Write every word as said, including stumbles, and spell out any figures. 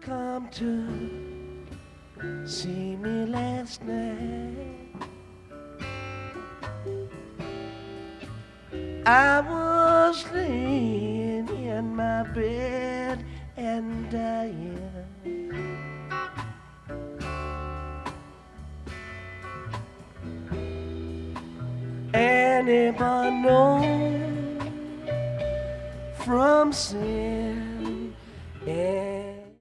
come to see me last night. I was laying in my bed and dying. Anyone know from sin? And